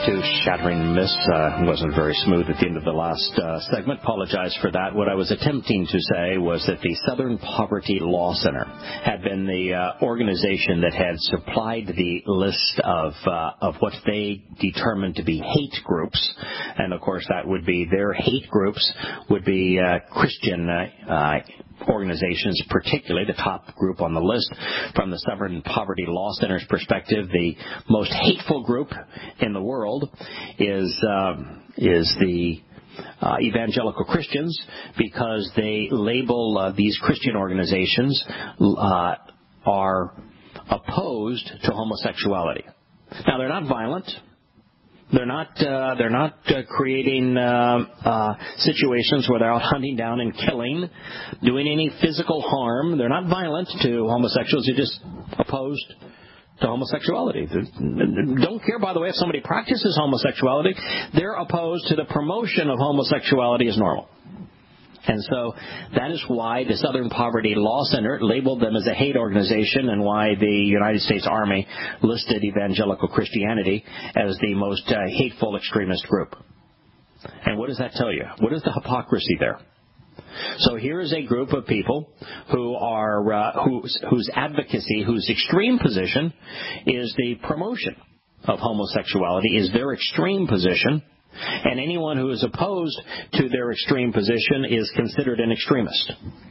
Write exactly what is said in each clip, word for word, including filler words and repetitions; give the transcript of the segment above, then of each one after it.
two shattering miss. Uh, wasn't very smooth at the end of the last uh, segment. Apologize for that. What I was attempting to say was that the Southern Poverty Law Center had been the uh, organization that had supplied the list of uh, of what they determined to be hate groups, and of course that would be their hate groups would be uh, Christian uh, uh, organizations, particularly the top group on the list. From the Southern Poverty Law Center's perspective, the most hateful group in the world is um, is the uh, evangelical Christians, because they label uh, these Christian organizations uh, are opposed to homosexuality. Now, they're not violent. They're not. Uh, they're not uh, creating uh, uh, situations where they're out hunting down and killing, doing any physical harm. They're not violent to homosexuals. They're just opposed to homosexuality. They don't care, by the way, if somebody practices homosexuality. They're opposed to the promotion of homosexuality as normal. And so that is why the Southern Poverty Law Center labeled them as a hate organization, and why the United States Army listed evangelical Christianity as the most uh, hateful extremist group. And what does that tell you? What is the hypocrisy there? So here is a group of people who are uh, whose, whose advocacy, whose extreme position is the promotion of homosexuality, is their extreme position. And anyone who is opposed to their extreme position is considered an extremist.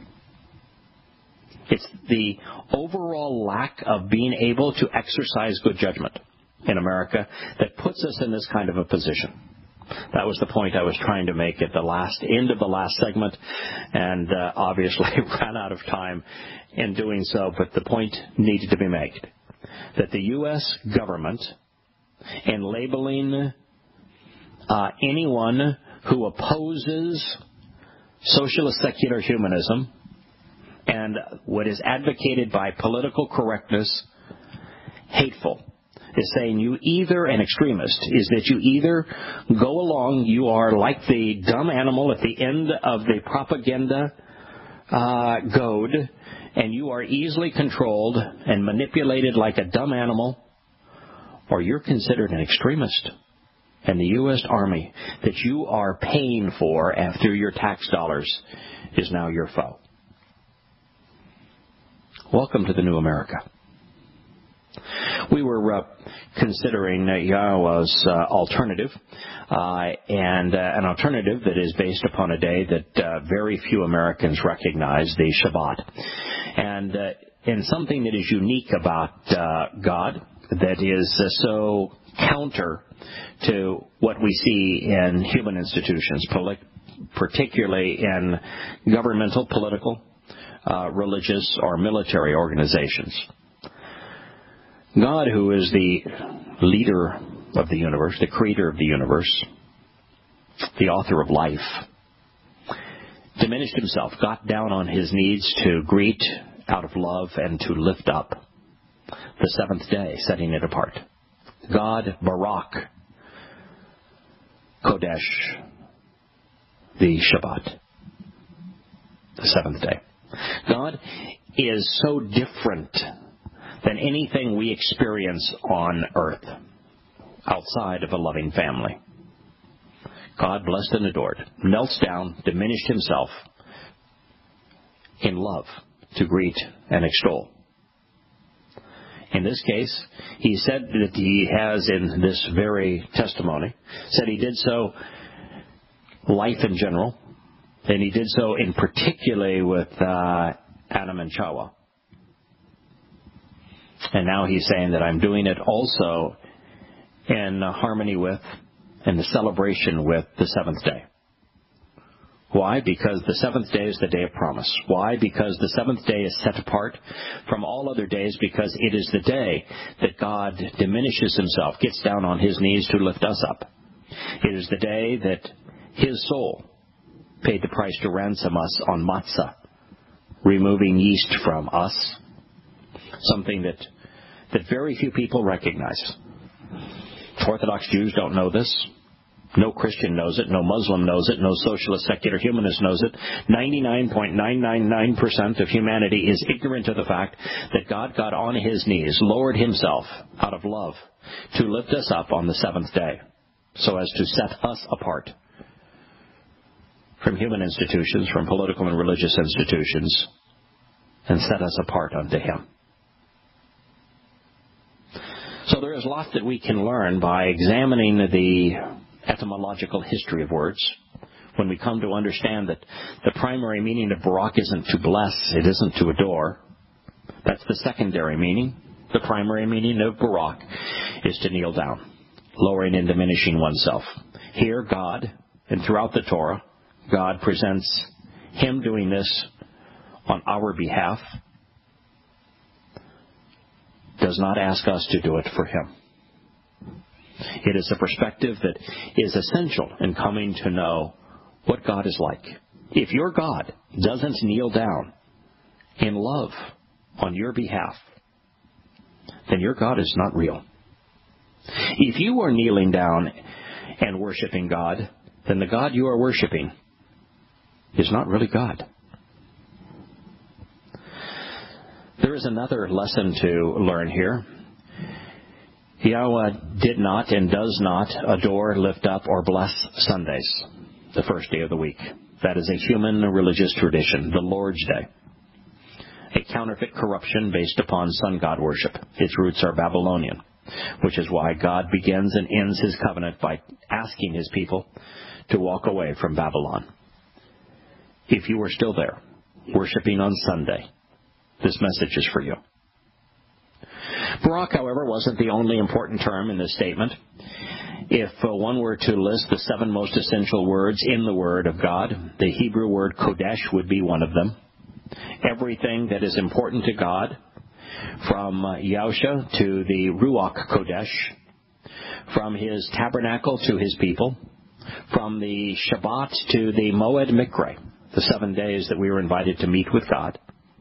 It's the overall lack of being able to exercise good judgment in America that puts us in this kind of a position. That was the point I was trying to make at the last end of the last segment, and uh, obviously ran out of time in doing so, but the point needed to be made. That the U S government, in labeling Uh, anyone who opposes socialist secular humanism and what is advocated by political correctness hateful, is saying you either, an extremist, is that you either go along, you are like the dumb animal at the end of the propaganda uh, goad, and you are easily controlled and manipulated like a dumb animal, or you're considered an extremist. And the U S Army that you are paying for through your tax dollars is now your foe. Welcome to the new America. We were uh, considering uh, Yahweh's uh, alternative, uh, and uh, an alternative that is based upon a day that uh, very few Americans recognize, the Shabbat. And, uh, and something that is unique about uh, God that is uh, so counter to what we see in human institutions, particularly in governmental, political, uh, religious, or military organizations. God, who is the leader of the universe, the creator of the universe, the author of life, diminished himself, got down on his knees to greet out of love and to lift up the seventh day, setting it apart. God, Barak, Kodesh, the Shabbat, the seventh day. God is so different than anything we experience on earth outside of a loving family. God, blessed and adored, knelt down, diminished himself in love to greet and extol. In this case, he said that he has, in this very testimony, said he did so life in general, and he did so in particularly with uh, Adam and Chava. And now he's saying that I'm doing it also in harmony with and the celebration with the seventh day. Why? Because the seventh day is the day of promise. Why? Because the seventh day is set apart from all other days, because it is the day that God diminishes himself, gets down on his knees to lift us up. It is the day that his soul paid the price to ransom us on matzah, removing yeast from us, something that, that very few people recognize. Orthodox Jews don't know this. No Christian knows it. No Muslim knows it. No socialist secular humanist knows it. ninety-nine point nine nine nine percent of humanity is ignorant of the fact that God got on his knees, lowered himself out of love to lift us up on the seventh day. so as to set us apart from human institutions, from political and religious institutions, and set us apart unto Him. So there is a lot that we can learn by examining the etymological history of words. When we come to understand that the primary meaning of Barak isn't to bless, it isn't to adore. That's the secondary meaning. The primary meaning of Barak is to kneel down, lowering and diminishing oneself. Here, God, and throughout the Torah, God presents Him doing this on our behalf, does not ask us to do it for Him. It is a perspective that is essential in coming to know what God is like. If your God doesn't kneel down in love on your behalf, then your God is not real. If you are kneeling down and worshiping God, then the God you are worshiping is not really God. There is another lesson to learn here. Yahweh did not and does not adore, lift up, or bless Sundays, the first day of the week. That is a human religious tradition, the Lord's Day. A counterfeit corruption based upon sun god worship. Its roots are Babylonian, which is why God begins and ends His covenant by asking His people to walk away from Babylon. If you are still there, worshiping on Sunday, this message is for you. Barak, however, wasn't the only important term in this statement. If uh, one were to list the seven most essential words in the Word of God, the Hebrew word Kodesh would be one of them. Everything that is important to God, from uh, Yahusha to the Ruach Kodesh, from His tabernacle to His people, from the Shabbat to the Moed Mikre, the seven days that we were invited to meet with God,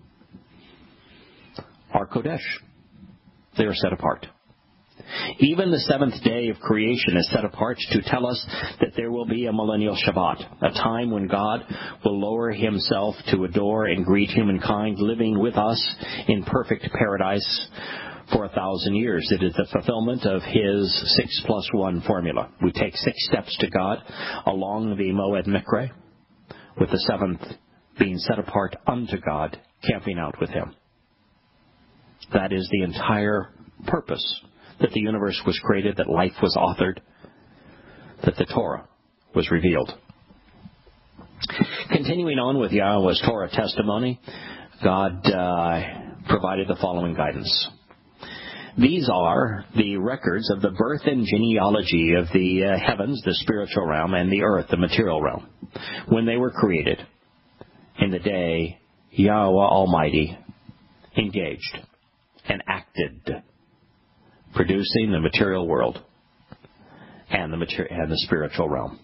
are Kodesh. They are set apart. Even the seventh day of creation is set apart to tell us that there will be a millennial Shabbat, a time when God will lower Himself to adore and greet humankind living with us in perfect paradise for a thousand years. It is the fulfillment of His six plus one formula. We take six steps to God along the Moed Mikre, with the seventh being set apart unto God, camping out with Him. That is the entire purpose that the universe was created, that life was authored, that the Torah was revealed. Continuing on with Yahweh's Torah testimony, God uh, provided the following guidance. These are the records of the birth and genealogy of the uh, heavens, the spiritual realm, and the earth, the material realm, when they were created, in the day Yahweh Almighty engaged and acted, producing the material world and the mater- and the spiritual realm.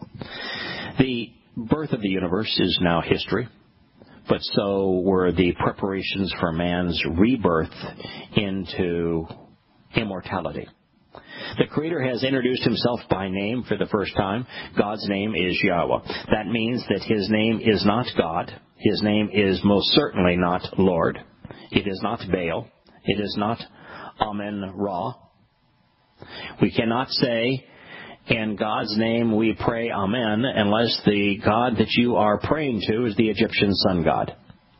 The birth of the universe is now history, but so were the preparations for man's rebirth into immortality. The Creator has introduced Himself by name for the first time. God's name is Yahweh. That means that His name is not God. His name is most certainly not Lord. It is not Baal. It is not Amen-Ra. We cannot say, in God's name we pray Amen, unless the God that you are praying to is the Egyptian sun god.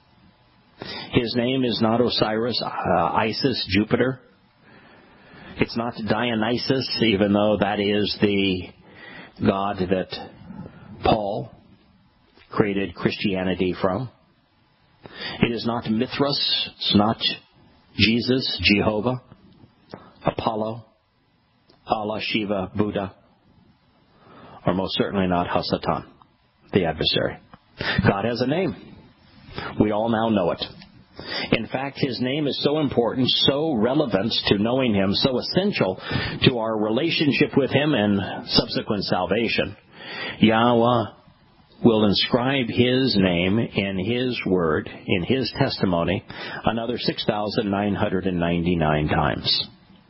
His name is not Osiris, uh, Isis, Jupiter. It's not Dionysus, even though that is the god that Paul created Christianity from. It is not Mithras. It's not Jesus, Jehovah, Apollo, Allah, Shiva, Buddha, or most certainly not Hasatan, the adversary. God has a name. We all now know it. In fact, His name is so important, so relevant to knowing Him, so essential to our relationship with Him and subsequent salvation. Yahweh will inscribe His name in His Word, in His testimony, another six thousand nine hundred ninety-nine times.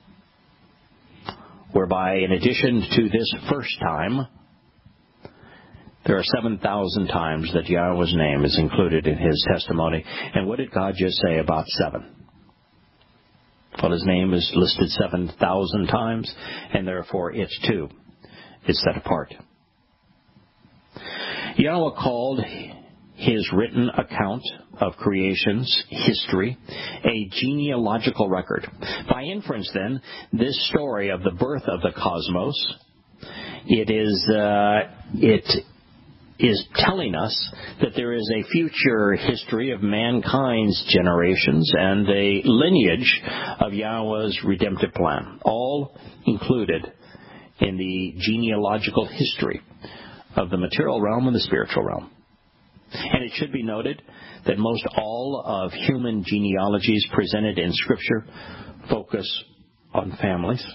Whereby, in addition to this first time, there are seven thousand times that Yahweh's name is included in His testimony. And what did God just say about seven? Well, His name is listed seven thousand times, and therefore it too is set apart. Yahweh called his written account of creation's history a genealogical record. By inference, then, this story of the birth of the cosmos, it is uh, it is telling us that there is a future history of mankind's generations and a lineage of Yahweh's redemptive plan, all included in the genealogical history of the material realm and the spiritual realm. And it should be noted that most all of human genealogies presented in Scripture focus on families.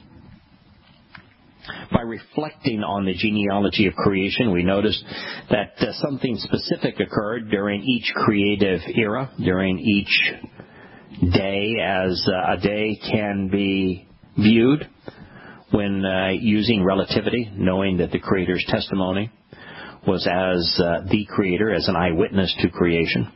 By reflecting on the genealogy of creation, we notice that uh, something specific occurred during each creative era, during each day, as uh, a day can be viewed when uh, using relativity, knowing that the Creator's testimony was as uh, the Creator, as an eyewitness to creation.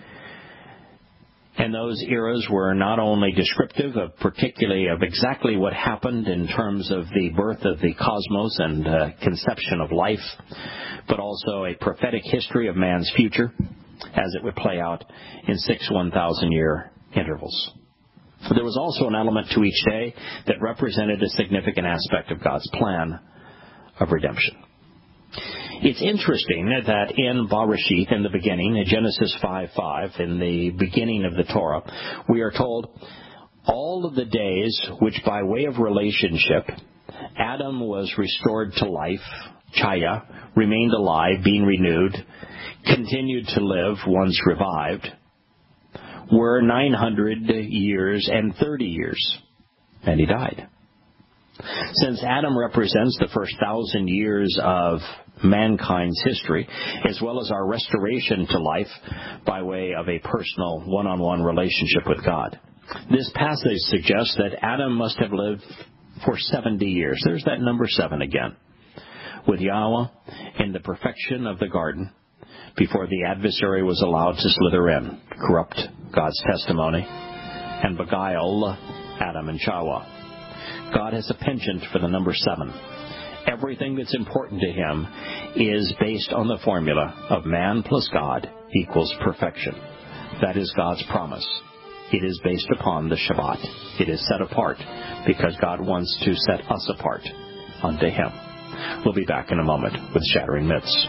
And those eras were not only descriptive of particularly of exactly what happened in terms of the birth of the cosmos and uh, conception of life, but also a prophetic history of man's future as it would play out in six one thousand year intervals. There was also an element to each day that represented a significant aspect of God's plan of redemption. It's interesting that in Bereshith, in the beginning, in Genesis five five, in the beginning of the Torah, we are told, all of the days which by way of relationship Adam was restored to life, Chaya, remained alive, being renewed, continued to live once revived, were nine hundred years and thirty years, and he died. Since Adam represents the first thousand years of mankind's history, as well as our restoration to life by way of a personal one-on-one relationship with God, this passage suggests that Adam must have lived for seventy years. There's that number seven again, with Yahweh in the perfection of the garden before the adversary was allowed to slither in, corrupt God's testimony, and beguile Adam and Chawah. God has a penchant for the number seven. Everything that's important to him is based on the formula of man plus God equals perfection. That is God's promise. It is based upon the Shabbat. It is set apart because God wants to set us apart unto him. We'll be back in a moment with Shattering Myths.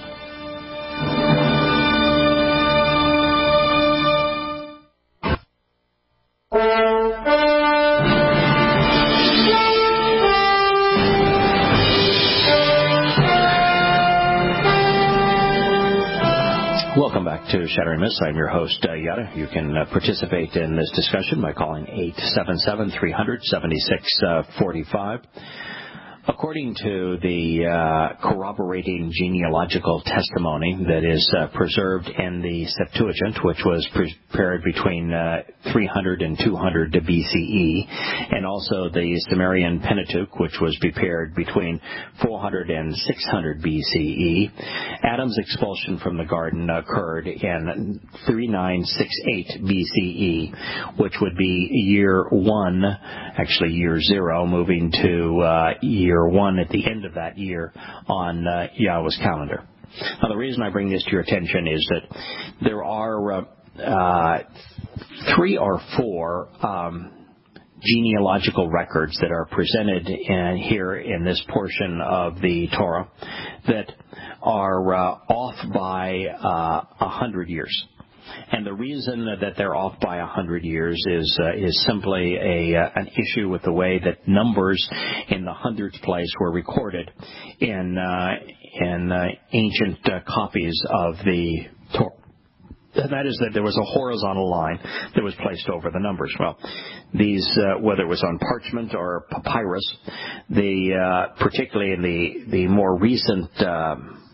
Welcome back to Shattering Myths. I'm your host, uh, Yada. You can uh, participate in this discussion by calling eight seven seven, three hundred, seventy-six forty-five. According to the uh, corroborating genealogical testimony that is uh, preserved in the Septuagint, which was prepared between uh, three hundred and two hundred B C E, and also the Sumerian Pentateuch, which was prepared between four hundred and six hundred B C E, Adam's expulsion from the garden occurred in thirty-nine sixty-eight B C E, which would be year one, actually year zero, moving to uh, year one at the end of that year on uh, Yahweh's calendar. Now, the reason I bring this to your attention is that there are uh, uh, three or four um, genealogical records that are presented in, here in this portion of the Torah that are uh, off by uh, a hundred years. And the reason that they're off by a hundred years is uh, is simply a uh, an issue with the way that numbers in the hundredth place were recorded in uh, in uh, ancient uh, copies of the Torah. That is that there was a horizontal line that was placed over the numbers. Well, these, uh, whether it was on parchment or papyrus, the uh, particularly in the the more recent Uh,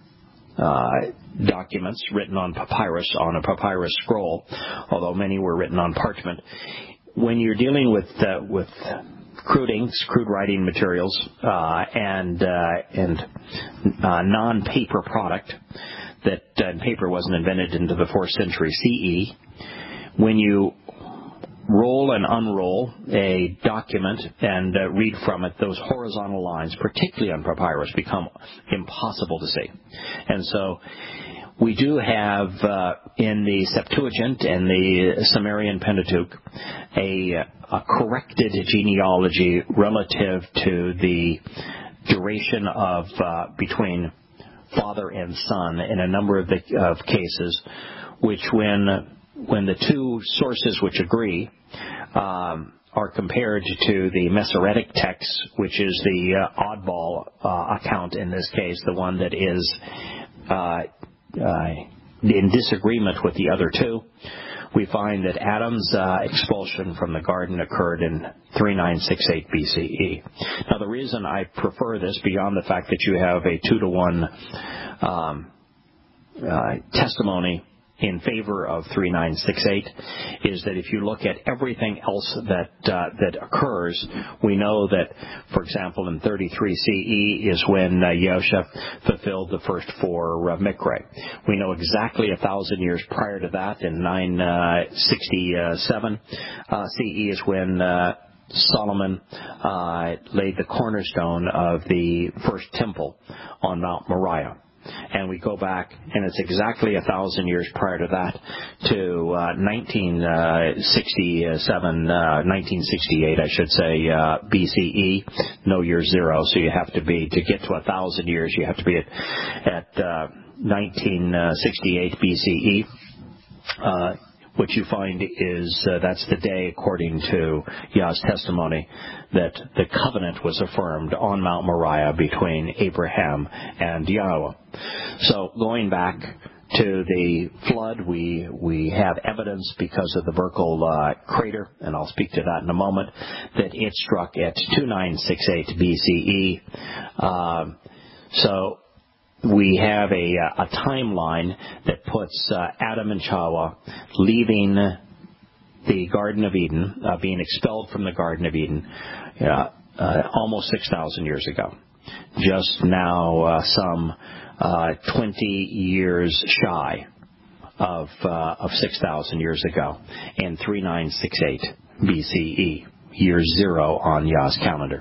Uh, documents written on papyrus, on a papyrus scroll, although many were written on parchment. When you're dealing with uh, with crude inks, crude writing materials, uh, and uh, and uh, non-paper product, that uh, paper wasn't invented into the fourth century C E, when you roll and unroll a document and uh, read from it, those horizontal lines, particularly on papyrus, become impossible to see. And so we do have uh, in the Septuagint and the Sumerian Pentateuch a, a corrected genealogy relative to the duration of uh, between father and son in a number of, the, of cases, which when when the two sources which agree um, are compared to the Masoretic text, which is the uh, oddball uh, account in this case, the one that is uh, uh, in disagreement with the other two, we find that Adam's uh, expulsion from the garden occurred in thirty-nine sixty-eight B C E. Now, the reason I prefer this, beyond the fact that you have a two to one um, uh, testimony in favor of thirty-nine sixty-eight, is that if you look at everything else that uh, that occurs, we know that, for example, in thirty-three C E is when uh, Yahusha fulfilled the first four uh, Mikra. We know exactly a thousand years prior to that, in nine sixty-seven uh, C E is when uh, Solomon uh, laid the cornerstone of the first temple on Mount Moriah. And we go back, and it's exactly a thousand years prior to that, to uh, nineteen sixty-seven, uh, nineteen sixty-eight, I should say, uh, B C E, no year zero. So you have to be, to get to a thousand years, you have to be at, at uh, nineteen sixty-eight B C E. Uh, what you find is uh, that's the day, according to Yah's testimony, that the covenant was affirmed on Mount Moriah between Abraham and Yahweh. So going back to the flood, we we have evidence because of the Burkle uh, crater, and I'll speak to that in a moment, that it struck at twenty-nine sixty-eight B C E. Uh, so we have a, a timeline that puts uh, Adam and Chava leaving the Garden of Eden, uh, being expelled from the Garden of Eden, uh, uh, almost six thousand years ago. Just now uh, some uh, twenty years shy of, uh, of six thousand years ago, in thirty-nine sixty-eight B C E, year zero on Yah's calendar.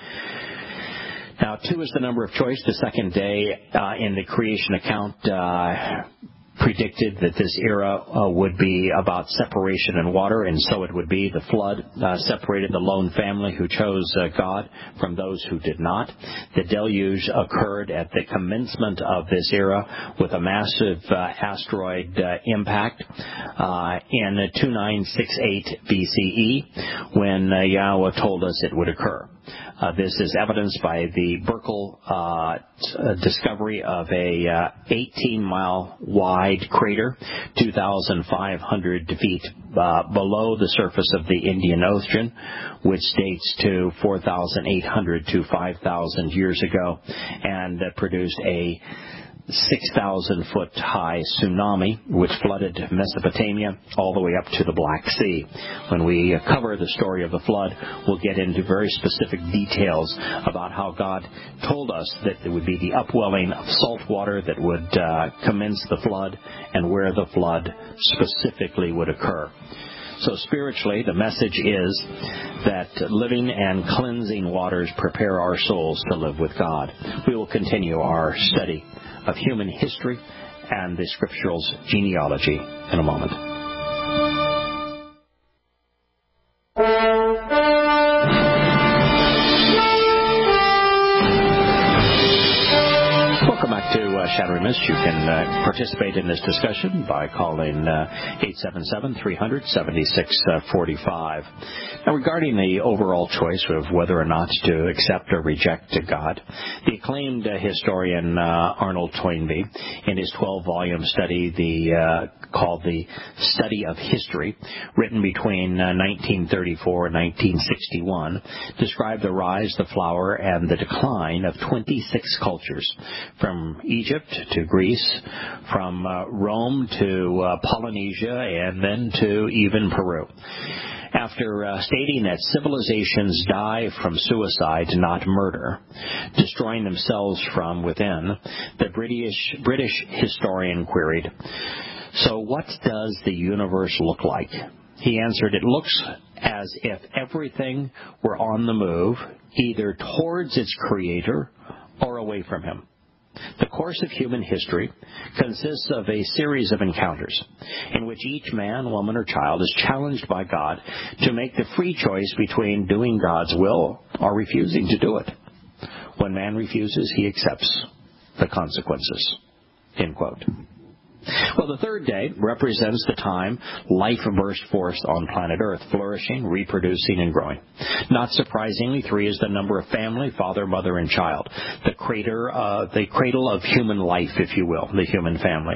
Now, two is the number of choice. The second day uh, in the creation account uh, predicted that this era uh, would be about separation and water, and so it would be. The flood uh, separated the lone family who chose uh, God from those who did not. The deluge occurred at the commencement of this era with a massive uh, asteroid uh, impact uh, in twenty-nine sixty-eight B C E, when uh, Yahweh told us it would occur. Uh, this is evidenced by the Burkle uh, t- discovery of a uh, eighteen mile wide crater, two thousand five hundred feet uh, below the surface of the Indian Ocean, which dates to four thousand eight hundred to five thousand years ago, and uh, produced a six thousand foot high tsunami which flooded Mesopotamia all the way up to the Black Sea. When we cover the story of the flood, we'll get into very specific details about how God told us that there would be the upwelling of salt water that would uh, commence the flood, and where the flood specifically would occur. So spiritually, the message is that living and cleansing waters prepare our souls to live with God. We will continue our study of human history and the scriptural genealogy in a moment. Welcome back to uh, Shattering Myths. You can uh, participate in this discussion by calling uh, eight seven seven, three hundred, seventy-six forty-five. Now, regarding the overall choice of whether or not to accept or reject God, the acclaimed uh, historian uh, Arnold Toynbee, in his twelve-volume study, the uh, called The Study of History, written between uh, nineteen thirty-four and nineteen sixty-one, described the rise, the flower, and the decline of twenty-six cultures, from Egypt to Greece, from uh, Rome to uh, Polynesia, and then to even Peru. After uh, stating that civilizations die from suicide, not murder, destroying themselves from within, the British British historian queried, "So what does the universe look like? He answered, "It looks as if everything were on the move, either towards its creator or away from him. The course of human history consists of a series of encounters in which each man, woman, or child is challenged by God to make the free choice between doing God's will or refusing to do it. When man refuses, he accepts the consequences." End quote. Well, the third day represents the time life burst forth on planet Earth, flourishing, reproducing, and growing. Not surprisingly, three is the number of family, father, mother, and child, the crater, uh, the cradle of human life, if you will, the human family.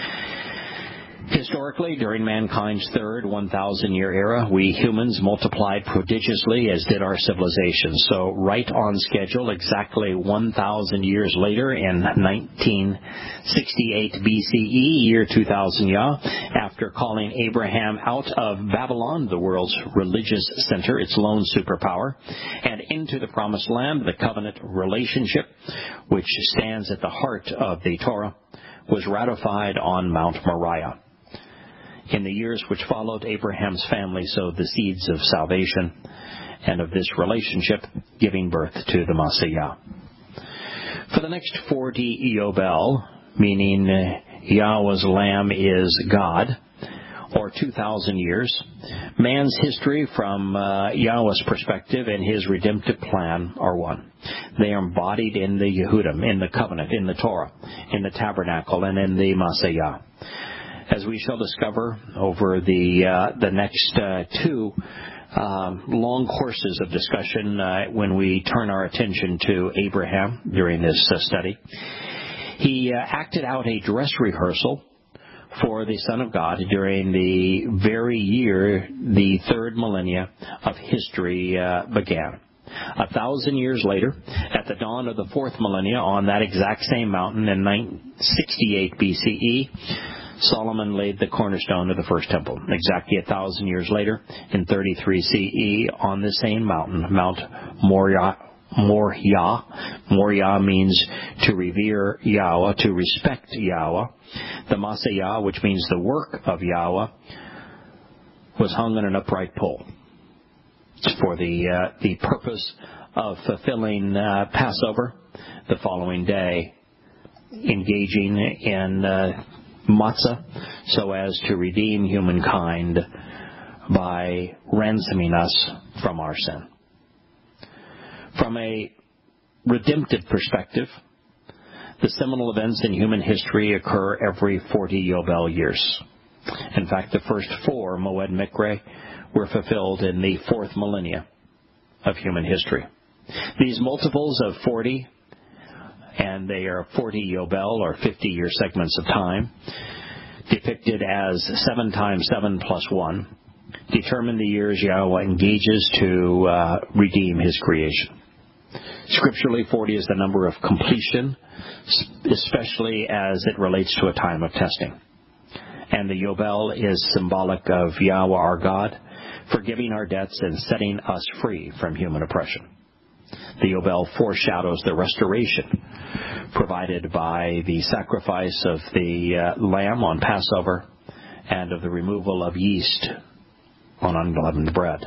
Historically, during mankind's third one thousand year era, we humans multiplied prodigiously, as did our civilization. So right on schedule, exactly one thousand years later, in nineteen sixty-eight B C E, year two thousand Yah, after calling Abraham out of Babylon, the world's religious center, its lone superpower, and into the promised land, the covenant relationship, which stands at the heart of the Torah, was ratified on Mount Moriah. In the years which followed, Abraham's family sowed the seeds of salvation and of this relationship, giving birth to the Messiah. For the next forty Yobel, meaning Yahweh's Lamb is God, or two thousand years, man's history from uh, Yahweh's perspective and his redemptive plan are one. They are embodied in the Yehudim, in the covenant, in the Torah, in the tabernacle, and in the Messiah. As we shall discover over the uh, the next uh, two um, long courses of discussion uh, when we turn our attention to Abraham during this uh, study, he uh, acted out a dress rehearsal for the Son of God during the very year the third millennia of history uh, began. A thousand years later, at the dawn of the fourth millennia, on that exact same mountain in nine sixty-eight B C E, Solomon laid the cornerstone of the first temple. Exactly a thousand years later, in thirty-three C E, on the same mountain, Mount Moriah, Moriah, Moriah means to revere Yahweh, to respect Yahweh. The Messiah, which means the work of Yahweh, was hung on an upright pole for the uh, the purpose of fulfilling uh, Passover the following day, engaging in uh, matzah, so as to redeem humankind by ransoming us from our sin. From a redemptive perspective, the seminal events in human history occur every forty Yobel years. In fact, the first four Moed Mikre were fulfilled in the fourth millennia of human history. These multiples of forty, and they are forty Yobel, or fifty-year segments of time, depicted as seven times seven plus one, determine the years Yahweh engages to uh, redeem his creation. Scripturally, forty is the number of completion, especially as it relates to a time of testing. And the Yobel is symbolic of Yahweh our God, forgiving our debts and setting us free from human oppression. The Yobel foreshadows the restoration provided by the sacrifice of the uh, lamb on Passover and of the removal of yeast on unleavened bread.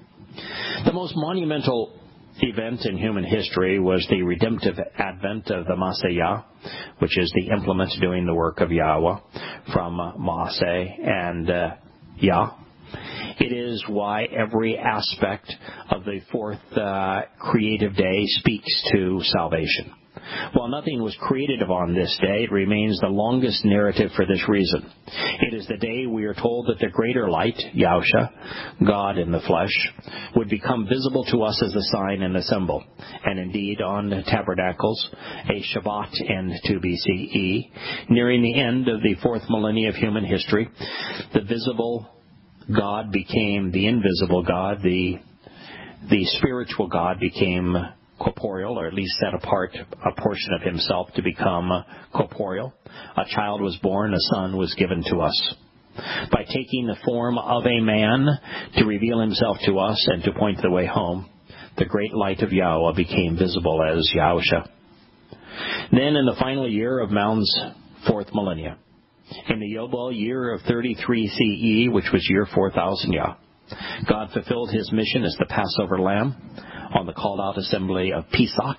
The most monumental event in human history was the redemptive advent of the Messiah, which is the implement doing the work of Yahweh from uh, Maaseh and uh, Yah. It is why every aspect of the fourth uh, creative day speaks to salvation. While nothing was created on this day, it remains the longest narrative for this reason. It is the day we are told that the greater light, Yahusha, God in the flesh, would become visible to us as a sign and a symbol. And indeed, on tabernacles, a Shabbat in two B C E, nearing the end of the fourth millennia of human history, the visible God became the invisible God, the the spiritual God became corporeal, or at least set apart a portion of himself to become corporeal. A child was born, a son was given to us. By taking the form of a man to reveal himself to us and to point the way home, the great light of Yahweh became visible as Yahusha. Then in the final year of Mount's fourth millennia, In the Yobel year of thirty-three C E, which was year four thousand Yah, God fulfilled his mission as the Passover lamb on the called-out assembly of Pesach,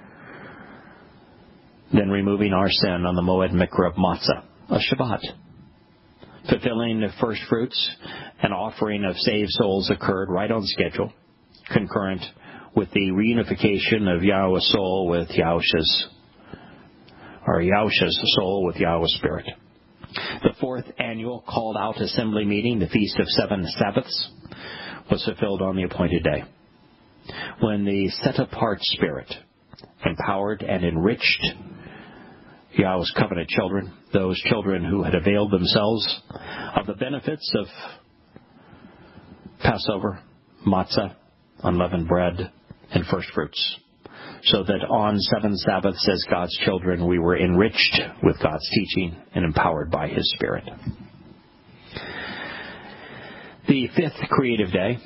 then removing our sin on the Moed Mikra of Matzah, a Shabbat. Fulfilling the first fruits, an offering of saved souls occurred right on schedule, concurrent with the reunification of Yahweh's soul with Yahusha's, or Yahusha's soul with Yahweh's spirit. The fourth annual called-out assembly meeting, the Feast of Seven Sabbaths, was fulfilled on the appointed day, when the set-apart spirit empowered and enriched Yahweh's covenant children, those children who had availed themselves of the benefits of Passover, matzah, unleavened bread, and first fruits, so that on seven Sabbaths as God's children we were enriched with God's teaching and empowered by His Spirit. The fifth creative day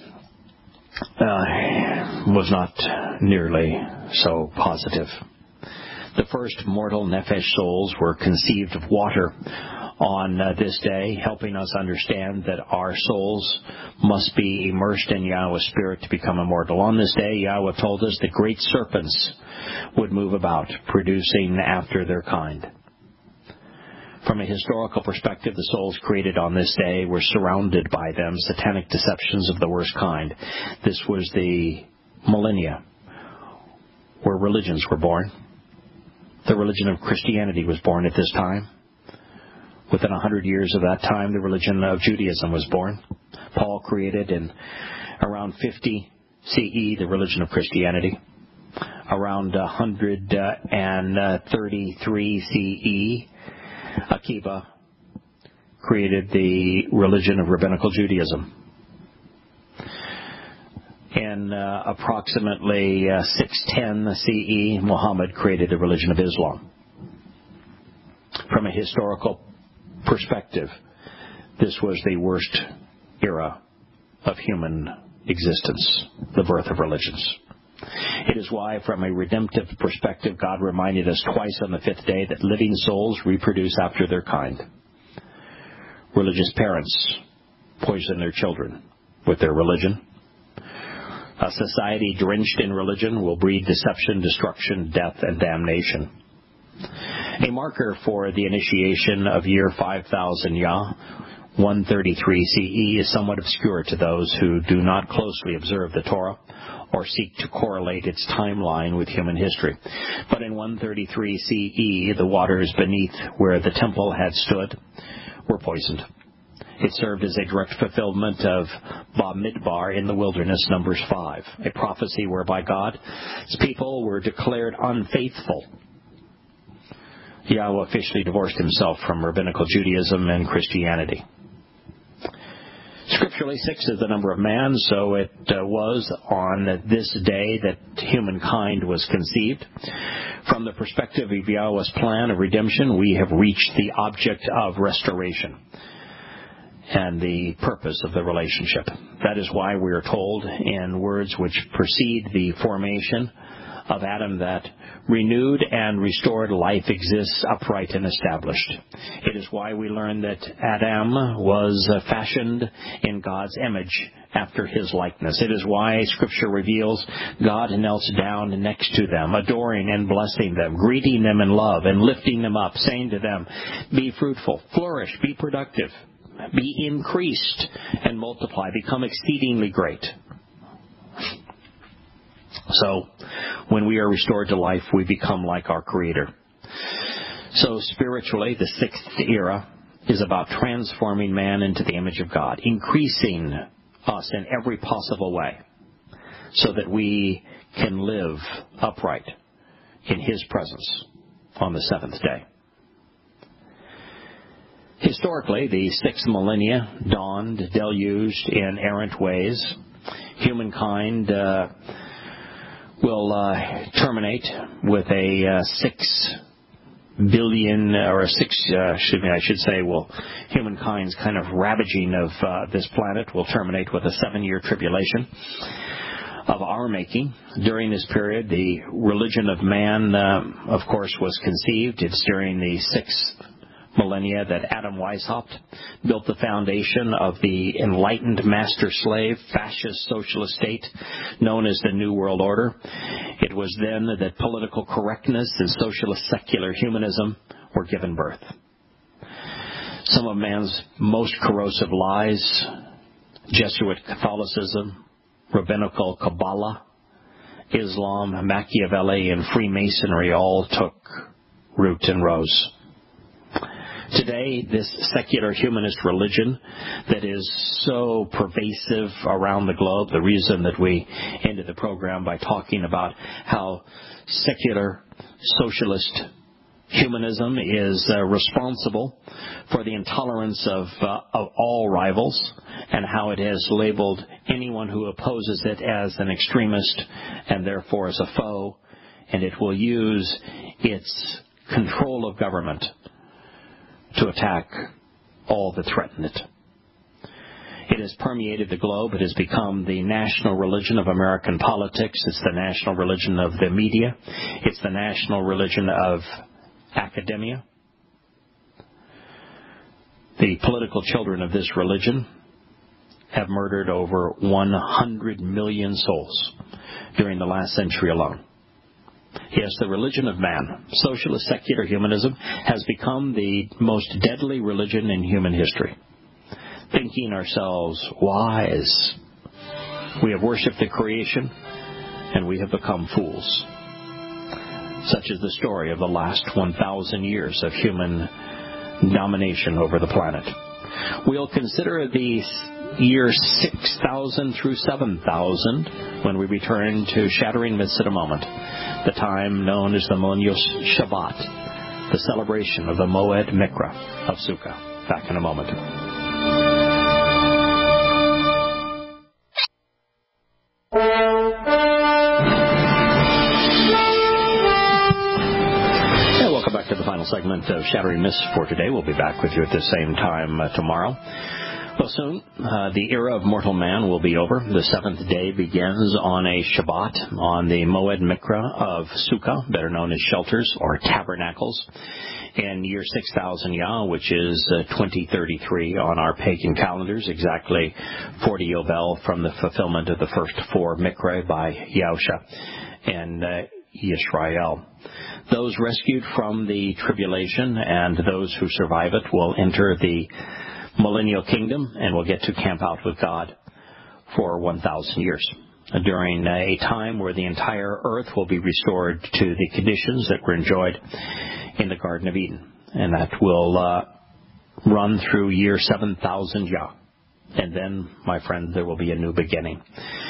uh, was not nearly so positive. The first mortal nephesh souls were conceived of water on uh, this day, helping us understand that our souls must be immersed in Yahweh's Spirit to become immortal. On this day, Yahweh told us that great serpents would move about, producing after their kind. From a historical perspective, the souls created on this day were surrounded by them, satanic deceptions of the worst kind. This was the millennia where religions were born. The religion of Christianity was born at this time. Within a hundred years of that time, the religion of Judaism was born. Paul created in around fifty C E the religion of Christianity. Around one thirty-three C E, Akiba created the religion of Rabbinical Judaism. In uh, approximately uh, six ten C E, Muhammad created the religion of Islam. From a historical perspective, this was the worst era of human existence, the birth of religions. It is why, from a redemptive perspective, God reminded us twice on the fifth day that living souls reproduce after their kind. Religious parents poison their children with their religion. A society drenched in religion will breed deception, destruction, death, and damnation. A marker for the initiation of year five thousand Yah, one thirty-three C E, is somewhat obscure to those who do not closely observe the Torah or seek to correlate its timeline with human history. But in one thirty-three C E, the waters beneath where the temple had stood were poisoned. It served as a direct fulfillment of Bamidbar in the wilderness, Numbers five, a prophecy whereby God's people were declared unfaithful. Yahweh officially divorced himself from Rabbinical Judaism and Christianity. Scripturally, six is the number of man, so it uh, was on this day that humankind was conceived. From the perspective of Yahweh's plan of redemption, we have reached the object of restoration and the purpose of the relationship. That is why we are told in words which precede the formation of Adam that renewed and restored life exists upright and established. It is why we learn that Adam was fashioned in God's image after his likeness. It is why Scripture reveals God knelt down next to them, adoring and blessing them, greeting them in love and lifting them up, saying to them, "Be fruitful, flourish, be productive, be increased, and multiply, become exceedingly great." So, when we are restored to life, we become like our Creator. So, spiritually, the sixth era is about transforming man into the image of God, increasing us in every possible way, so that we can live upright in His presence on the seventh day. Historically, the sixth millennia dawned, deluged in errant ways. Humankind uh, will uh, terminate with a uh, six billion, or a six, uh, should, I should say, well, humankind's kind of ravaging of uh, this planet will terminate with a seven-year tribulation of our making. During this period, the religion of man, uh, of course, was conceived. It's during the sixth millennia that Adam Weishaupt built the foundation of the enlightened master-slave fascist socialist state known as the New World Order. It was then that political correctness and socialist secular humanism were given birth. Some of man's most corrosive lies, Jesuit Catholicism, rabbinical Kabbalah, Islam, Machiavelli, and Freemasonry all took root and rose. Today, this secular humanist religion that is so pervasive around the globe, the reason that we ended the program by talking about how secular socialist humanism is uh, responsible for the intolerance of, uh, of all rivals, and how it has labeled anyone who opposes it as an extremist and therefore as a foe, and it will use its control of government to attack all that threaten it. It has permeated the globe. It has become the national religion of American politics. It's the national religion of the media. It's the national religion of academia. The political children of this religion have murdered over one hundred million souls during the last century alone. Yes, the religion of man, socialist secular humanism, has become the most deadly religion in human history. Thinking ourselves wise, we have worshipped the creation, and we have become fools. Such is the story of the last one thousand years of human domination over the planet. We'll consider the year six thousand through seven thousand when we return to Shattering Myths in a moment, the time known as the Millennial Shabbat, the celebration of the Moed Mikra of Sukkah. Back in a moment. Segment of Shattering Myths for today. We'll be back with you at the same time uh, tomorrow. Well, soon, uh, the era of mortal man will be over. The seventh day begins on a Shabbat, on the Moed Mikra of Sukkah, better known as shelters or tabernacles, in year six thousand Yah, which is uh, twenty thirty-three on our pagan calendars, exactly forty Yovel from the fulfillment of the first four Mikra by Yahusha and uh, Yisrael. Those rescued from the tribulation and those who survive it will enter the millennial kingdom and will get to camp out with God for one thousand years, during a time where the entire earth will be restored to the conditions that were enjoyed in the Garden of Eden. And that will uh, run through year seven thousand Yah. And then, my friend, there will be a new beginning.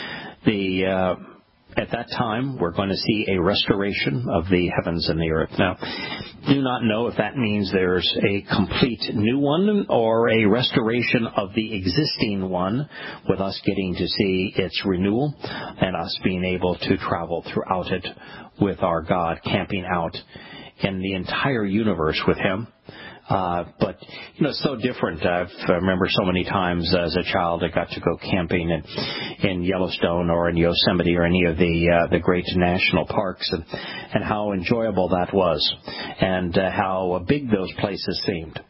The... Uh, At that time, we're going to see a restoration of the heavens and the earth. Now, do not know if that means there's a complete new one or a restoration of the existing one, with us getting to see its renewal and us being able to travel throughout it with our God, camping out in the entire universe with Him. Uh, but, you know, it's so different. I've, I remember so many times as a child I got to go camping in, in Yellowstone or in Yosemite or any of the uh, the great national parks, and, and how enjoyable that was, and uh, how big those places seemed.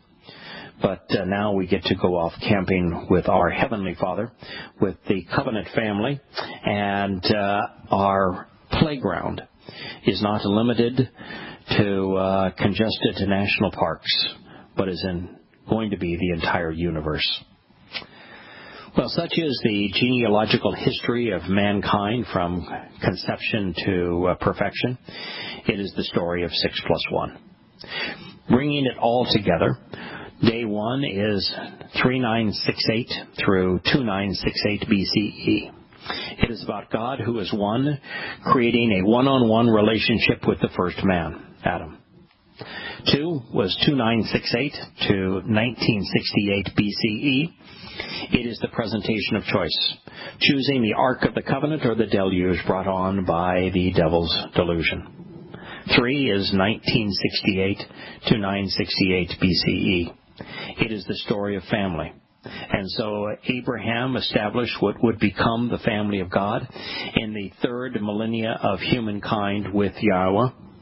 But uh, now we get to go off camping with our Heavenly Father, with the covenant family, and uh, our playground is not limited to uh, congested national parks, but is in, going to be the entire universe. Well, such is the genealogical history of mankind from conception to uh, perfection. It is the story of six plus one. Bringing it all together, day one is thirty-nine sixty-eight through twenty-nine sixty-eight B C E. It is about God who is one, creating a one-on-one relationship with the first man, Adam. Two was twenty-nine sixty-eight to nineteen sixty-eight B C E. It is the presentation of choice, choosing the Ark of the Covenant or the deluge brought on by the devil's delusion. Three is nineteen sixty-eight to nine sixty-eight B C E. It is the story of family. And so Abraham established what would become the family of God in the third millennia of humankind with Yahweh.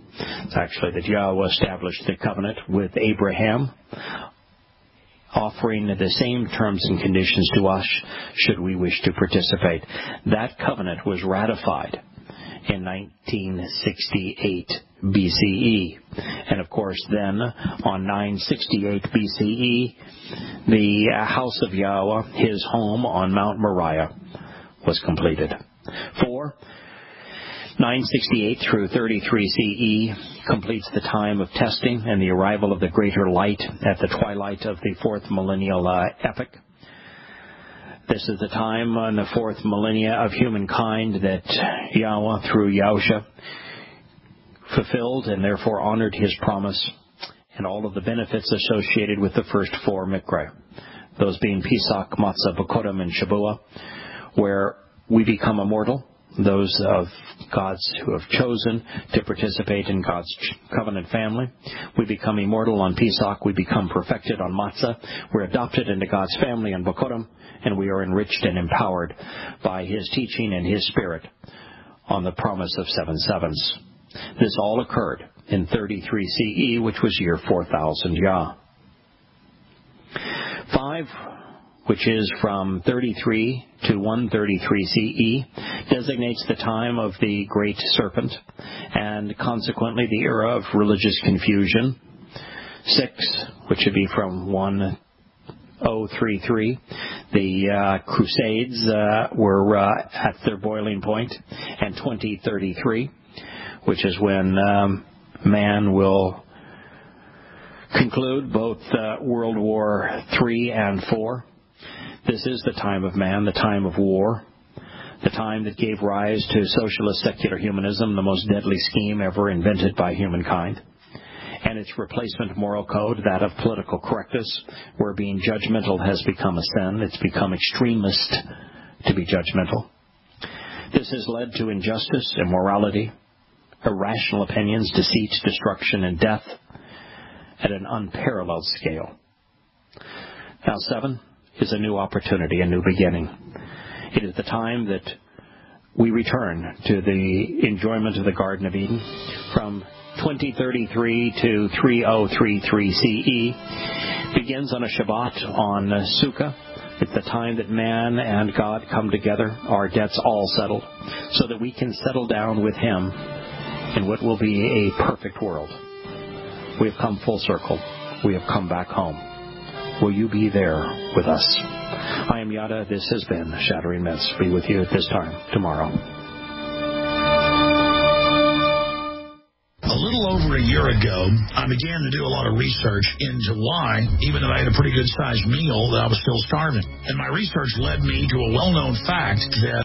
It's actually that Yahweh established the covenant with Abraham, offering the same terms and conditions to us should we wish to participate. That covenant was ratified in nineteen sixty-eight B C E. And of course then, on nine sixty-eight B C E, the house of Yahweh, his home on Mount Moriah, was completed. Four, nine sixty-eight through thirty-three C E completes the time of testing and the arrival of the greater light at the twilight of the fourth millennial uh, epoch. This is the time in the fourth millennia of humankind that Yahweh, through Yahusha, fulfilled and therefore honored his promise and all of the benefits associated with the first four Mikra, those being Pesach, Matzah, Bokodim, and Shabuah, where we become immortal, those of God's who have chosen to participate in God's covenant family. We become immortal on Pesach. We become perfected on Matzah. We're adopted into God's family on Bokodim, and we are enriched and empowered by his teaching and his spirit on the promise of seven sevens. This all occurred in thirty-three C E, which was year four thousand Yah. Five, which is from thirty-three to one thirty-three C E, designates the time of the great serpent and consequently the era of religious confusion. Six, which would be from one oh three three, the uh, Crusades uh, were uh, at their boiling point, and twenty thirty-three, which is when um, man will conclude both uh, World War Three and Four. This is the time of man, the time of war, the time that gave rise to socialist secular humanism, the most deadly scheme ever invented by humankind, and its replacement moral code, that of political correctness, where being judgmental has become a sin. It's become extremist to be judgmental. This has led to injustice, immorality, irrational opinions, deceit, destruction, and death at an unparalleled scale. Now, seven is a new opportunity, a new beginning. It is the time that we return to the enjoyment of the Garden of Eden. From twenty thirty-three to three oh three three C E begins on a Shabbat on Sukkah. It's the time that man and God come together, our debts all settled, so that we can settle down with him in what will be a perfect world. We have come full circle. We have come back home. Will you be there with us? I am Yada. This has been Shattering Myths. Be with you at this time tomorrow. A little over a year ago, I began to do a lot of research into why, even though I had a pretty good-sized meal, that I was still starving. And my research led me to a well-known fact that